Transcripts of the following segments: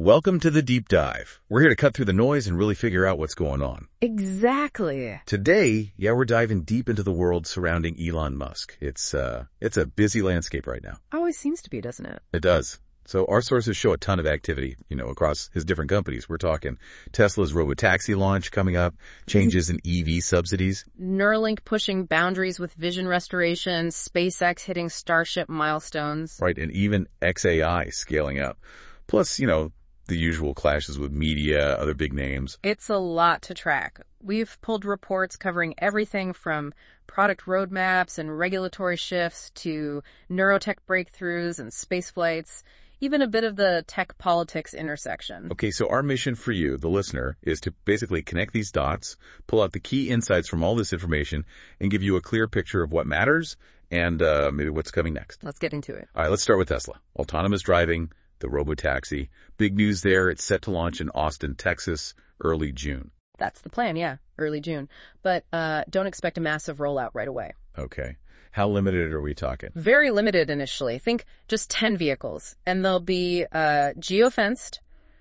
Welcome to the Deep Dive. We're here to cut through the noise and really figure out what's going on. Exactly. Today, we're diving deep into the world surrounding Elon Musk. It's a busy landscape right now. Always seems to be, doesn't it? It does. So our sources show a ton of activity, across his different companies. We're talking Tesla's robotaxi launch coming up, changes in EV subsidies. Neuralink pushing boundaries with vision restoration, SpaceX hitting Starship milestones. Right, and even XAI scaling up. Plus, the usual clashes with media, other big names. It's a lot to track. We've pulled reports covering everything from product roadmaps and regulatory shifts to neurotech breakthroughs and space flights, even a bit of the tech politics intersection. Okay, so our mission for you, the listener, is to basically connect these dots, pull out the key insights from all this information, and give you a clear picture of what matters and maybe what's coming next. Let's get into it. All right, let's start with Tesla. Autonomous driving, the robotaxi. Big news there. It's set to launch in Austin, Texas, early June. That's the plan, yeah, early June. But don't expect a massive rollout right away. Okay. How limited are we talking? Very limited initially. Think just 10 vehicles. And they'll be geofenced,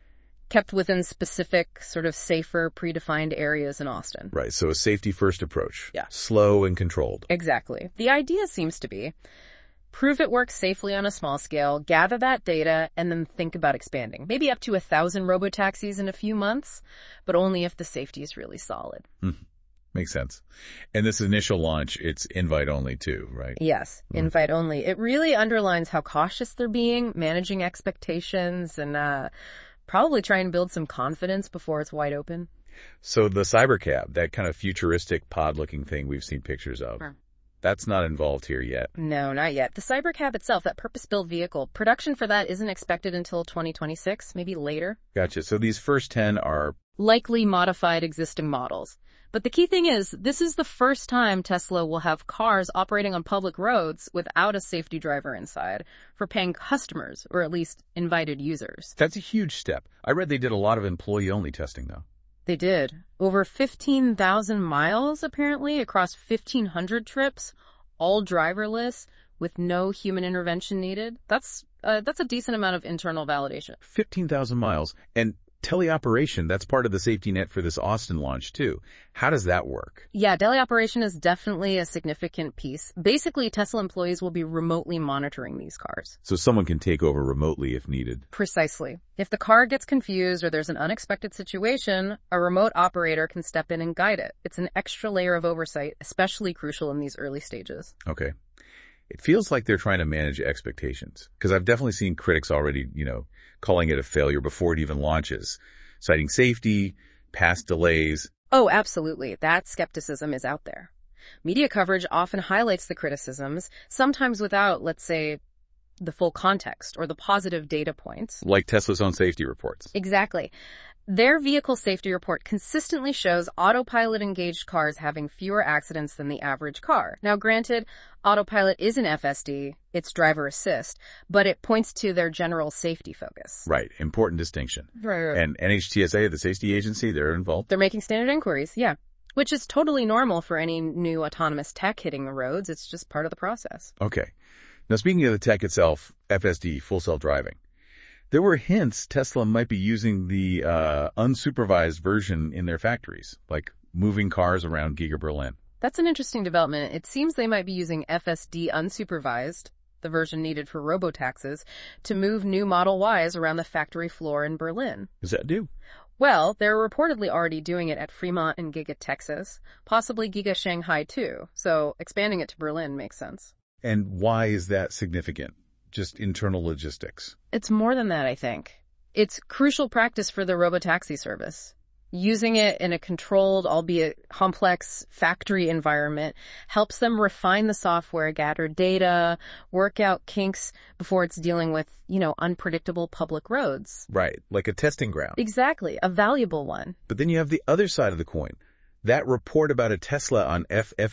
kept within specific sort of safer, predefined areas in Austin. Right, so a safety-first approach. Yeah. Slow and controlled. Exactly. The idea seems to be prove it works safely on a small scale, gather that data, and then think about expanding. Maybe up to 1,000 robotaxis in a few months, but only if the safety is really solid. Makes sense. And this initial launch, it's invite only too, right? Yes, invite only. It really underlines how cautious they're being, managing expectations, and probably trying to build some confidence before it's wide open. So the Cybercab, that kind of futuristic pod-looking thing we've seen pictures of, that's not involved here yet. No, not yet. The Cybercab itself, that purpose-built vehicle, production for that isn't expected until 2026, maybe later. Gotcha. So these first 10 are likely modified existing models. But the key thing is, this is the first time Tesla will have cars operating on public roads without a safety driver inside for paying customers, or at least invited users. That's a huge step. I read they did a lot of employee-only testing, though. They did. Over 15,000 miles, apparently, across 1,500 trips, all driverless, with no human intervention needed. That's a decent amount of internal validation. 15,000 miles. And teleoperation, that's part of the safety net for this Austin launch, too. How does that work? Yeah, teleoperation is definitely a significant piece. Basically, Tesla employees will be remotely monitoring these cars. So someone can take over remotely if needed. Precisely. If the car gets confused or there's an unexpected situation, a remote operator can step in and guide it. It's an extra layer of oversight, especially crucial in these early stages. Okay. It feels like they're trying to manage expectations, because I've definitely seen critics already, calling it a failure before it even launches, citing safety, past delays. Oh, absolutely. That skepticism is out there. Media coverage often highlights the criticisms, sometimes without, let's say, the full context or the positive data points. Like Tesla's own safety reports. Exactly. Their vehicle safety report consistently shows autopilot-engaged cars having fewer accidents than the average car. Now, granted, autopilot isn't FSD, it's driver assist, but it points to their general safety focus. Right. Important distinction. Right. And NHTSA, the safety agency, they're involved. They're making standard inquiries, yeah. Which is totally normal for any new autonomous tech hitting the roads. It's just part of the process. Okay. Now, speaking of the tech itself, FSD, full self-driving, there were hints Tesla might be using the unsupervised version in their factories, like moving cars around Giga Berlin. That's an interesting development. It seems they might be using FSD unsupervised, the version needed for robotaxis, to move new Model Ys around the factory floor in Berlin. Does that do? Well, they're reportedly already doing it at Fremont and Giga Texas, possibly Giga Shanghai too, so expanding it to Berlin makes sense. And why is that significant? Just internal logistics? It's more than that, I think. It's crucial practice for the robotaxi service. Using it in a controlled, albeit complex, factory environment helps them refine the software, gather data, work out kinks before it's dealing with, unpredictable public roads. Right, like a testing ground. Exactly, a valuable one. But then you have the other side of the coin. That report about a Tesla on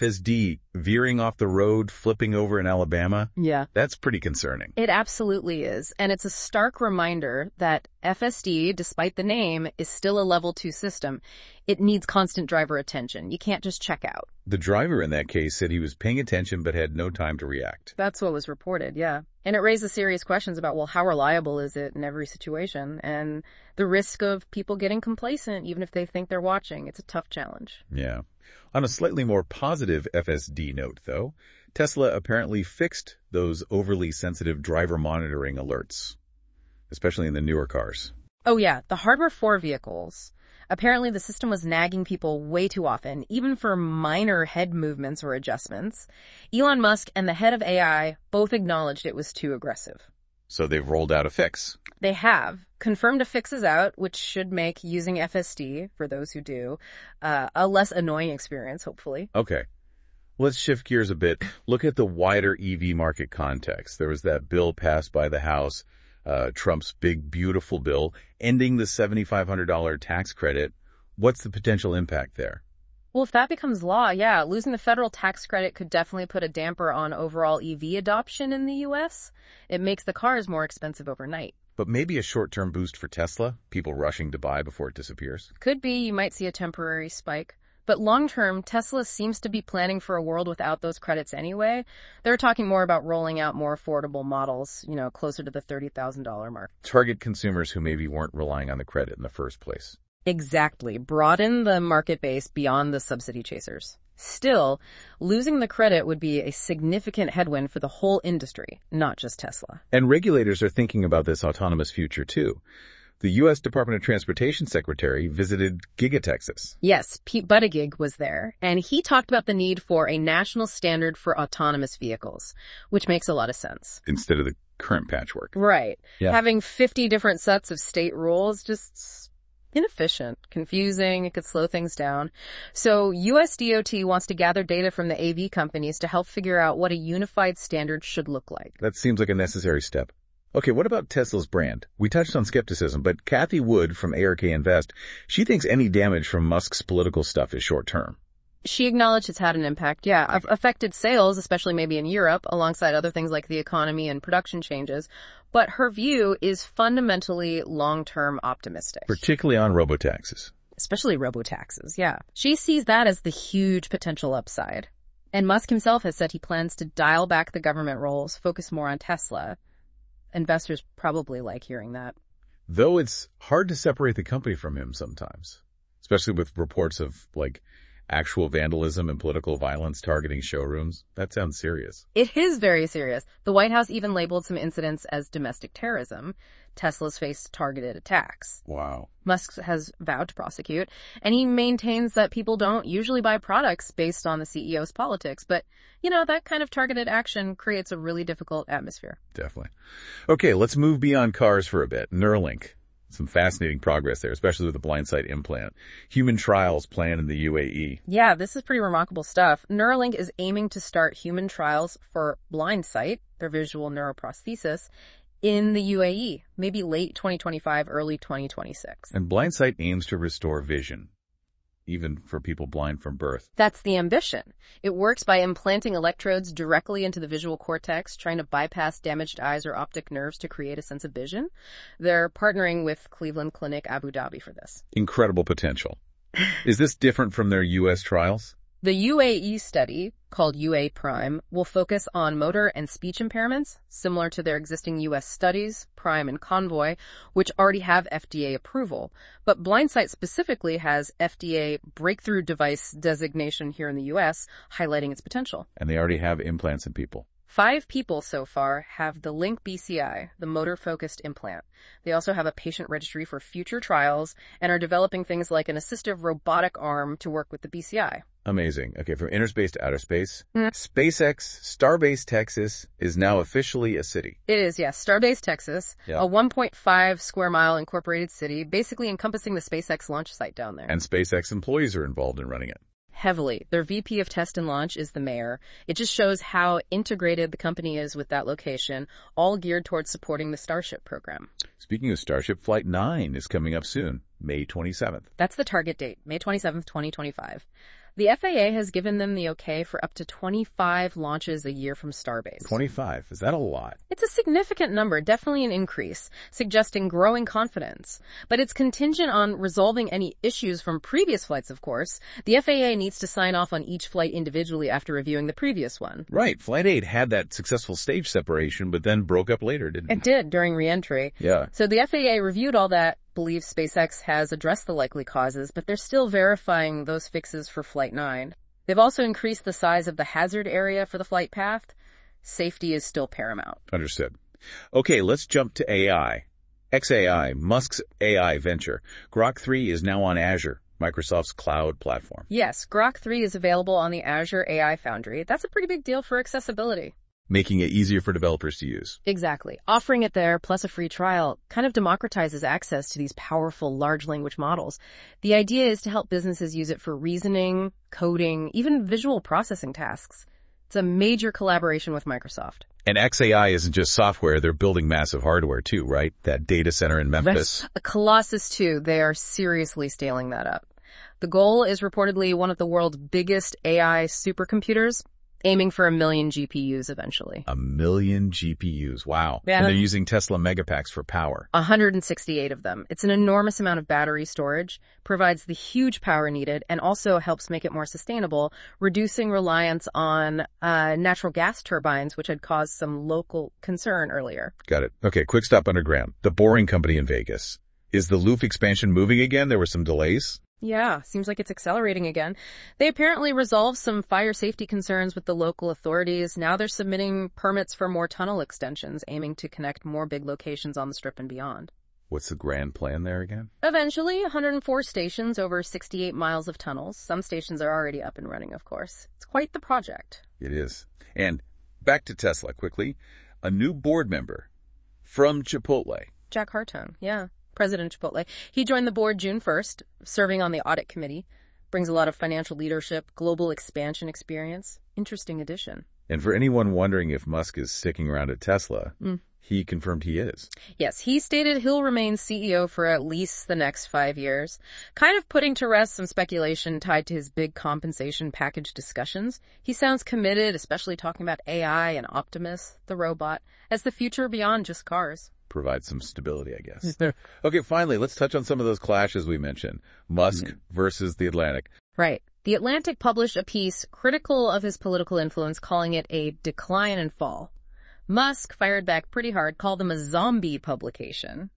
FSD veering off the road, flipping over in Alabama, yeah, that's pretty concerning. It absolutely is. And it's a stark reminder that FSD, despite the name, is still a level 2 system. It needs constant driver attention. You can't just check out. The driver in that case said he was paying attention but had no time to react. That's what was reported, yeah. And it raises serious questions about, well, how reliable is it in every situation? And the risk of people getting complacent, even if they think they're watching. It's a tough challenge. Yeah. On a slightly more positive FSD note, though, Tesla apparently fixed those overly sensitive driver monitoring alerts, especially in the newer cars. Oh yeah, the Hardware 4 vehicles. Apparently the system was nagging people way too often, even for minor head movements or adjustments. Elon Musk and the head of AI both acknowledged it was too aggressive. So they've rolled out a fix. They have. Confirmed a fix is out, which should make using FSD, for those who do, a less annoying experience, hopefully. Okay. Let's shift gears a bit. Look at the wider EV market context. There was that bill passed by the House, Trump's big, beautiful bill, ending the $7,500 tax credit. What's the potential impact there? Well, if that becomes law, yeah, losing the federal tax credit could definitely put a damper on overall EV adoption in the U.S. It makes the cars more expensive overnight. But maybe a short-term boost for Tesla, people rushing to buy before it disappears? Could be. You might see a temporary spike. But long-term, Tesla seems to be planning for a world without those credits anyway. They're talking more about rolling out more affordable models, closer to the $30,000 mark. Target consumers who maybe weren't relying on the credit in the first place. Exactly. Broaden the market base beyond the subsidy chasers. Still, losing the credit would be a significant headwind for the whole industry, not just Tesla. And regulators are thinking about this autonomous future too. The U.S. Department of Transportation Secretary visited Giga Texas. Yes, Pete Buttigieg was there, and he talked about the need for a national standard for autonomous vehicles, which makes a lot of sense. Instead of the current patchwork. Right. Yeah. Having 50 different sets of state rules just inefficient, confusing, it could slow things down. So US DOT wants to gather data from the AV companies to help figure out what a unified standard should look like. That seems like a necessary step. Okay, what about Tesla's brand? We touched on skepticism, but Kathy Wood from ARK Invest, she thinks any damage from Musk's political stuff is short-term. She acknowledged it's had an impact, yeah, affected sales, especially maybe in Europe, alongside other things like the economy and production changes. But her view is fundamentally long-term optimistic. Particularly on robotaxis. Especially robotaxis, yeah. She sees that as the huge potential upside. And Musk himself has said he plans to dial back the government roles, focus more on Tesla. Investors probably like hearing that. Though it's hard to separate the company from him sometimes, especially with reports of, actual vandalism and political violence targeting showrooms. That sounds serious. It is very serious. The White House even labeled some incidents as domestic terrorism. Tesla's faced targeted attacks. Wow. Musk has vowed to prosecute, and he maintains that people don't usually buy products based on the CEO's politics. But, that kind of targeted action creates a really difficult atmosphere. Definitely. Okay, let's move beyond cars for a bit. Neuralink. Some fascinating progress there, especially with the blindsight implant. Human trials planned in the UAE. Yeah, this is pretty remarkable stuff. Neuralink is aiming to start human trials for blindsight, their visual neuroprosthesis, in the UAE, maybe late 2025, early 2026. And blindsight aims to restore vision, even for people blind from birth. That's the ambition. It works by implanting electrodes directly into the visual cortex, trying to bypass damaged eyes or optic nerves to create a sense of vision. They're partnering with Cleveland Clinic Abu Dhabi for this. Incredible potential. Is this different from their U.S. trials? The UAE study, called UA Prime, will focus on motor and speech impairments, similar to their existing U.S. studies, Prime and Convoy, which already have FDA approval. But Blindsight specifically has FDA breakthrough device designation here in the U.S., highlighting its potential. And they already have implants in people. 5 people so far have the Link BCI, the motor-focused implant. They also have a patient registry for future trials and are developing things like an assistive robotic arm to work with the BCI. Amazing. Okay, from inner space to outer space. SpaceX Starbase Texas is now officially a city. It is, yes. Starbase Texas, Yeah. a 1.5 square mile incorporated city, basically encompassing the SpaceX launch site down there. And SpaceX employees are involved in running it. Heavily. Their VP of Test and Launch is the mayor. It just shows how integrated the company is with that location, all geared towards supporting the Starship program. Speaking of Starship, Flight 9 is coming up soon, May 27th. That's the target date, May 27th, 2025. The FAA has given them the okay for up to 25 launches a year from Starbase. 25. Is that a lot? It's a significant number, definitely an increase, suggesting growing confidence. But it's contingent on resolving any issues from previous flights, of course. The FAA needs to sign off on each flight individually after reviewing the previous one. Right. Flight 8 had that successful stage separation, but then broke up later, didn't it? It did, during re-entry. Yeah. So the FAA reviewed all that, believes SpaceX has addressed the likely causes, but they're still verifying those fixes for Flight 9. They've also increased the size of the hazard area for the flight path. Safety is still paramount. Understood. Okay, let's jump to AI. xAI, Musk's AI venture. Grok 3 is now on Azure, Microsoft's cloud platform. Yes, Grok 3 is available on the Azure AI Foundry. That's a pretty big deal for accessibility. Making it easier for developers to use. Exactly. Offering it there, plus a free trial, kind of democratizes access to these powerful large language models. The idea is to help businesses use it for reasoning, coding, even visual processing tasks. It's a major collaboration with Microsoft. And xAI isn't just software, they're building massive hardware too, right? That data center in Memphis. A Colossus too. They are seriously scaling that up. The goal is reportedly one of the world's biggest AI supercomputers, aiming for 1 million GPUs eventually. 1 million GPUs. Wow. Yeah. And they're using Tesla Megapacks for power. 168 of them. It's an enormous amount of battery storage, provides the huge power needed, and also helps make it more sustainable, reducing reliance on natural gas turbines, which had caused some local concern earlier. Got it. Okay, quick stop underground. The Boring Company in Vegas. Is the Louvre expansion moving again? There were some delays. Yeah, seems like it's accelerating again. They apparently resolved some fire safety concerns with the local authorities. Now they're submitting permits for more tunnel extensions, aiming to connect more big locations on the Strip and beyond. What's the grand plan there again? Eventually, 104 stations over 68 miles of tunnels. Some stations are already up and running, of course. It's quite the project. It is. And back to Tesla quickly. A new board member from Chipotle. Jack Hartung, yeah. President of Chipotle. He joined the board June 1st, serving on the audit committee. Brings a lot of financial leadership, global expansion experience. Interesting addition. And for anyone wondering if Musk is sticking around at Tesla, he confirmed he is. Yes, he stated he'll remain CEO for at least the next 5 years, kind of putting to rest some speculation tied to his big compensation package discussions. He sounds committed, especially talking about AI and Optimus, the robot, as the future beyond just cars. Provide some stability, I guess. Okay, finally, let's touch on some of those clashes we mentioned. Musk versus The Atlantic. Right. The Atlantic published a piece critical of his political influence, calling it a decline and fall. Musk fired back pretty hard, called them a zombie publication.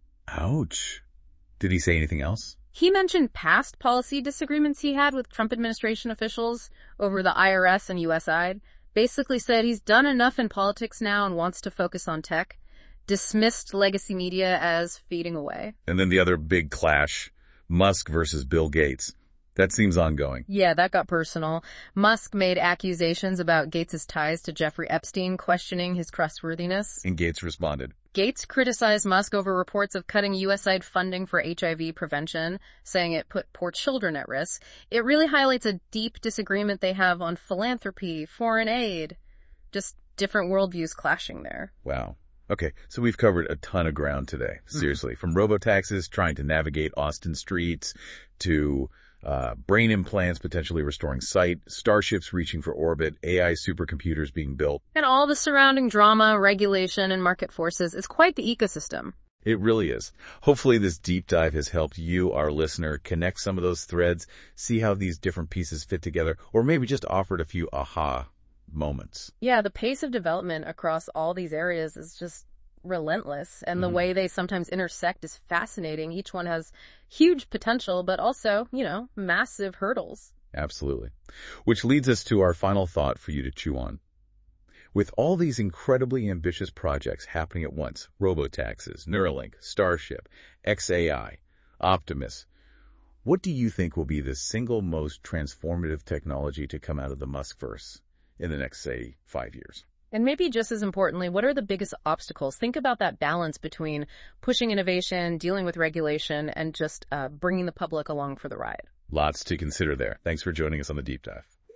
Ouch. Did he say anything else? He mentioned past policy disagreements he had with Trump administration officials over the IRS and USAID. Basically said he's done enough in politics now and wants to focus on tech. Dismissed legacy media as fading away. And then the other big clash, Musk versus Bill Gates. That seems ongoing. Yeah, that got personal. Musk made accusations about Gates' ties to Jeffrey Epstein, questioning his trustworthiness. And Gates responded. Gates criticized Musk over reports of cutting USAID funding for HIV prevention, saying it put poor children at risk. It really highlights a deep disagreement they have on philanthropy, foreign aid. Just different worldviews clashing there. Wow. Okay, so we've covered a ton of ground today. Seriously, from robotaxis trying to navigate Austin streets to brain implants potentially restoring sight, starships reaching for orbit, AI supercomputers being built. And all the surrounding drama, regulation, and market forces is quite the ecosystem. It really is. Hopefully this deep dive has helped you, our listener, connect some of those threads, see how these different pieces fit together, or maybe just offered a few aha moments. Yeah, the pace of development across all these areas is just relentless, and the way they sometimes intersect is fascinating. Each one has huge potential, but also, massive hurdles. Absolutely. Which leads us to our final thought for you to chew on. With all these incredibly ambitious projects happening at once, robotaxis, Neuralink, Starship, xAI, Optimus, what do you think will be the single most transformative technology to come out of the Muskverse in the next, say, 5 years? And maybe just as importantly, what are the biggest obstacles? Think about that balance between pushing innovation, dealing with regulation, and just bringing the public along for the ride. Lots to consider there. Thanks for joining us on the Deep Dive.